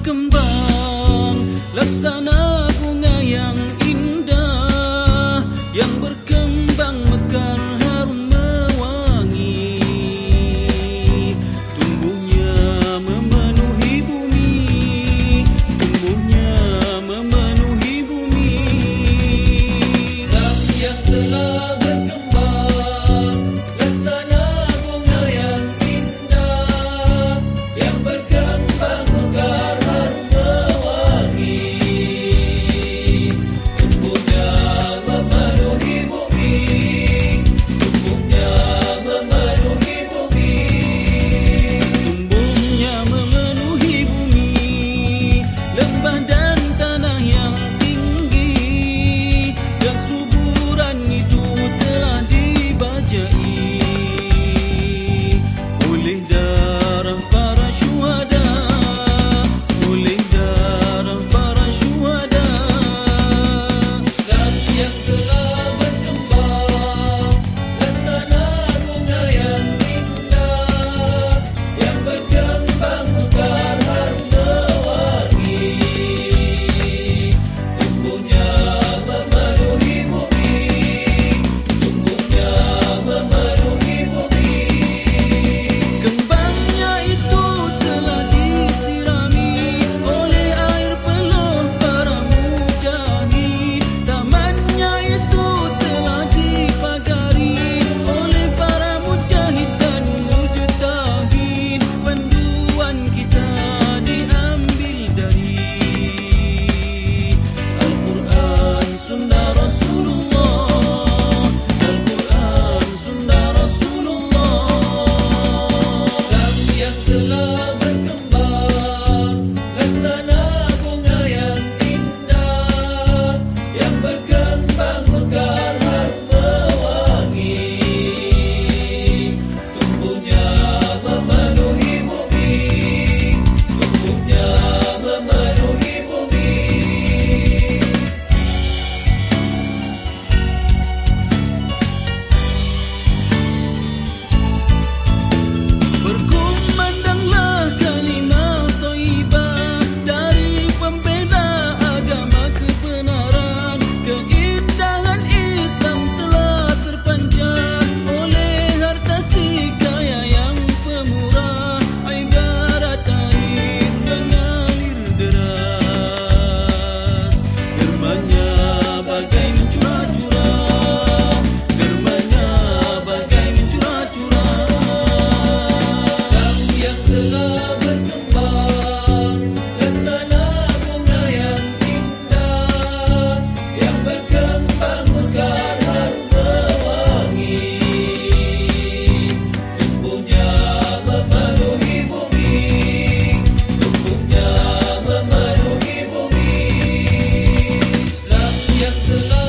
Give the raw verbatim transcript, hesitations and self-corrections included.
berkembang laksana bunga yang indah, yang berkembang mekar harum mewangi. Tumbuhnya memenuhi bumi, tumbuhnya memenuhi bumi. Islam yang telah berkembang laksana bunga yang indah, yang berkembang mekar harum mewangi. Tumbuhnya memenuhi bumi, tumbuhnya memenuhi bumi. Tumbuhnya memenuhi bumi, lembah dan tanah yang tinggi, kesuburan itu telah dibajai oleh darah para syuhada, oleh darah para syuhada. Islam yang telah berkembang laksana bunga yang indah, yang berkembang mekar harum mewangi. Tumbuhnya memenuhi bumi, tumbuhnya memenuhi bumi. Kembangnya itu telah disirami oleh air peluh para mujahid. Tamannya itu telah dipagari oleh para mujahid dan mujtahid. Panduan kita diambil dari Al-Quran Sunnah Rasulullah, Al-Quran Sunnah Rasulullah. Islam yang telah berkembang laksana bunga yang indah, yang berkembang mekar harum mewangi. Tumbuhnya memenuhi bumi, tumbuhnya memenuhi bumi. Berkumandanglah kalimah thayyibah dari pembeda agama kebenaran. Keindahan Islam telah terpancar oleh harta si kaya yang pemurah. Ibarat air mengalir deras, dermanya bagai mencurah-curah, dermanya bagai mencurah-curah. Islam yang telah berkembang laksana bunga yang indah, yang berkembang mekar harum mewangi. Tumbuhnya memenuhi bumi, tumbuhnya memenuhi bumi. Islam yang telah